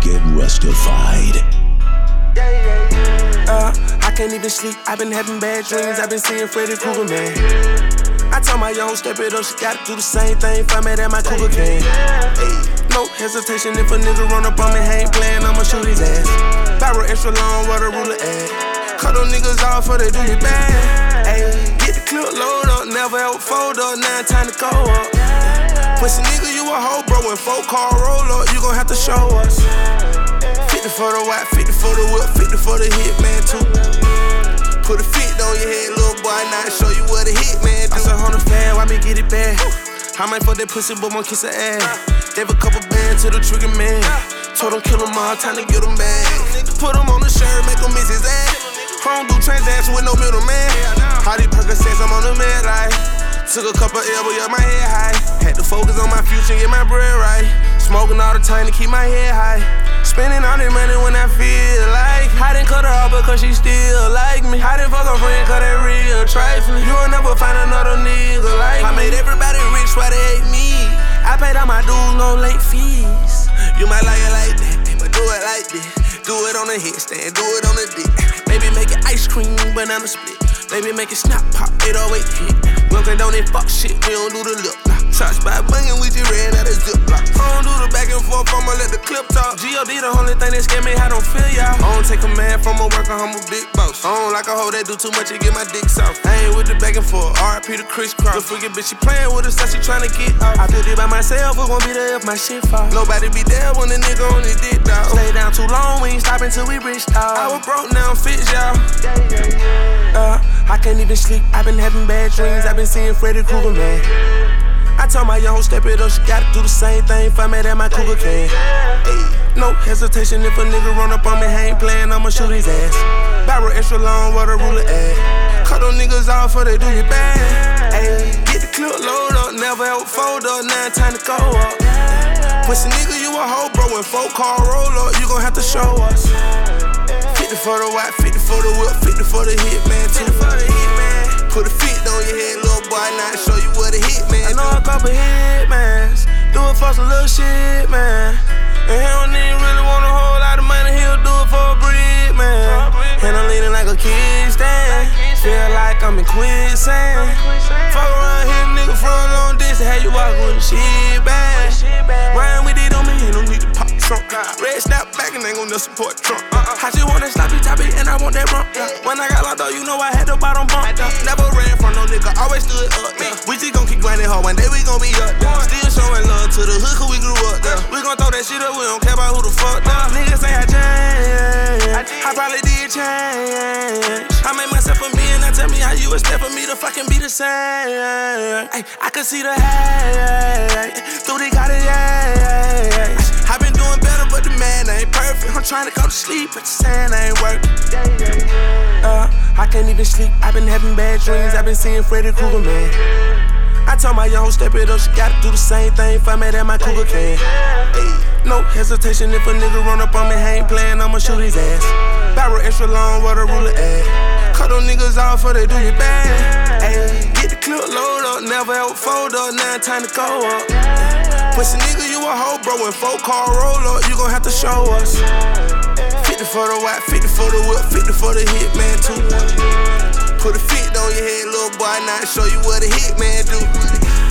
get rustified. I can't even sleep, I've been having bad dreams, I've been seeing Freddy Krueger, man. I told my young step it up, she gotta do the same thing for me that my cougar can. No hesitation, if a nigga run up on me, I ain't playing, I'ma shoot his ass. Barrel extra long, where the ruler at? Cut them niggas off for they do you bad. Get the clip load up, never ever fold up, now time to go up. Pussy nigga, you a hoe, bro, when 4-car roll up, you gon' have to show us. 50 for the white, 50 for the whip, 50 for the hit, man, too. Put a fit on your head, little boy, now to show you what a hit, man, do. I said, on the fan, why me get it back? I might fuck that pussy, but won't kiss her ass. Gave a couple bands to the trigger man. Told him kill him all, time to get him back. Put him on the shirt, make him miss his ass. I don't do transactions with no middleman. How these Percocets, I'm on the med life. Took a couple L, but yeah, my head high. Had to focus on my future and get my bread right. Smoking all the time to keep my head high. Spending all that money when I feel like I didn't cut her off because she still like me. I didn't fuck her friend cause they real trifling. You will never find another nigga like me. I made everybody rich, why they hate me? I paid all my dues, no late fees. You might like it like that, but do it like this. Do it on the headstand, do it on the dick. Baby make it ice cream, banana split. Baby make it snap pop, 808 hit. Welcome don't they fuck shit, we don't do the lip lock. Touch by bangin', we just ran out of zip lock. I don't do the back and forth, I'ma let the clip talk. G.O.D. the only thing that scare me, I don't feel y'all. I don't take a man from a worker, I'm a big boss. I don't like a hoe that do too much and get my dick soft. I ain't with the back and forth, R.I.P. the crisscross. The freaking bitch, she playin' with us, so she tryna get off. I built it by myself, who gon' be there if my shit fall? Nobody be there when the nigga on his dick, dawg. Stay down too long, we ain't stopping till we rich, dawg. I was broke, now I'm fit, y'all. I can't even sleep, I've been having bad dreams, I've been seeing Freddy Krueger, man. I told my young hoe step it up, she gotta do the same thing for me that my cougar can. No hesitation, if a nigga run up on me, I ain't playing, I'ma shoot his ass. Barrel extra long, where the ruler at? Cut them niggas off for they do you bad. Get the clip load up, never ever fold up, now time to go up. Pussy nigga, you a hoe, bro, when 4-car roll up, you gon' have to show us. 50 for the white, 50 for the whip, 50 for the hit, man, 2 for the hit, man. Put a fit on your head, little boy, now to show you what a hit, man. I know a couple hitmans, do it for some little shit, man. And he don't even really want a whole lot of money, he'll do it for a bread, man. And I'm leaning like a kid stand, feel like I'm in quicksand. Fuck around here, nigga, from a long distance, how you walk with the shit bag. Ryan with it on me, he don't need to pop trunk. Red snap back and ain't gon' no support trunk. I just want that sloppy toppy and I want that rump. When I got locked up, you know I had the bottom bump. Never ran from no nigga, always stood up. We just gon' keep grinding hard, one day we gon' be up. Still showing love to the hood cause we grew up there. We gon' throw that shit up, we don't care about who the fuck there. Niggas say I changed, I probably did change. I made myself a million, now tell me how you expect for me to fucking be the same. I can see the hate through the got it, I been doing better, but the man ain't perfect. I'm trying to go to sleep, but the sand ain't working. I can't even sleep, I've been having bad dreams, I've been seeing Freddy Krueger, man. I told my young hoe step it up, she gotta do the same thing for me that my cougar can. No hesitation, if a nigga run up on me, I ain't playing, I'ma shoot his ass. Barrel extra long, where the ruler at? Cut them niggas off for they do you bad. Get the clip load up, never ever fold up, now time to go up. Pussy nigga, you a hoe, bro, when 4-car roll up, you gon' have to show us. 50 for the white, 50 for the whip, 50 for the hit, man, 2. Put a fit on your head, little boy, now to show you what a hit, man, do.